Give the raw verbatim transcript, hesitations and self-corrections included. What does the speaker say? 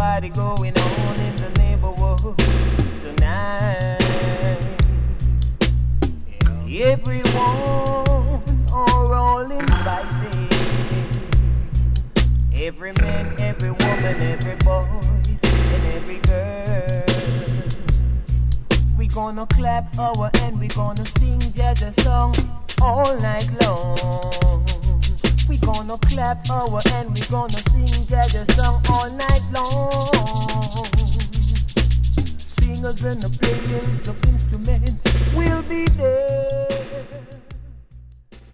party going on in the neighborhood tonight. Everyone are all invited. Every man, every woman, every boy, and every girl. We gonna clap our hand, we gonna sing Jaja song all night long. We gonna clap our hand, we gonna sing Jaja song all night long. Singers and the players of instruments will be there.